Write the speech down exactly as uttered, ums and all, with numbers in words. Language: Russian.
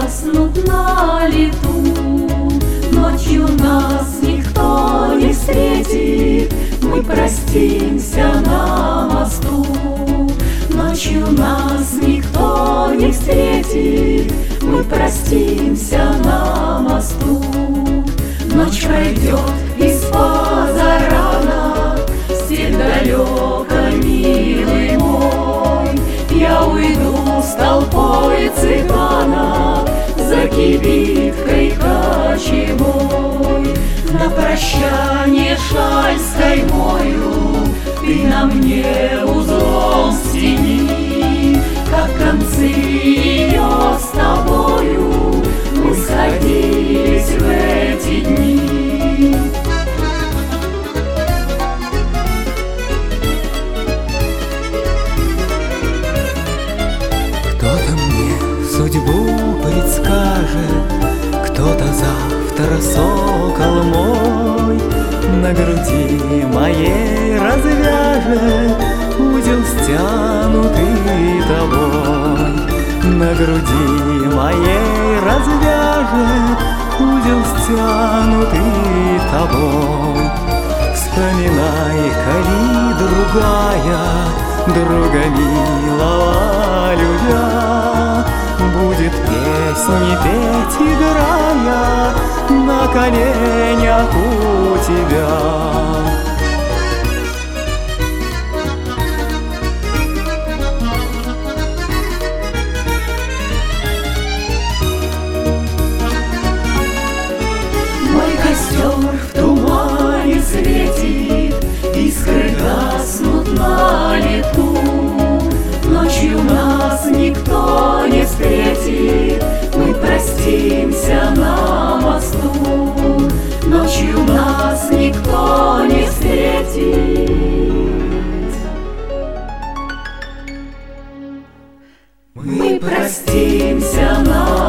гаснут на лету. Ночью нас никто не встретит, мы простимся на мосту. Ночью нас никто не встретит, мы простимся на мосту. Ночь пройдет из-поза рана, степь далеко, милый мой. Я уйду с толпой цыганов за кибиткой кочевой. На прощание шаль с каймою ты на мне узлом стяни, как концы ее с тобою мы сходились в эти дни. Кто-то мне судьбу предскажет, кто-то завтра сокол мой на груди моей развяжет узел, стянутый тобой. На груди моей развяжет узел, стянутый тобой. Вспоминай, коли другая, друга милого любя, будет песни петь, играя на коленях у тебя. В тумане светит, искры гаснут на лету. Ночью нас никто не встретит, мы простимся на мосту. Ночью нас никто не встретит, мы простимся на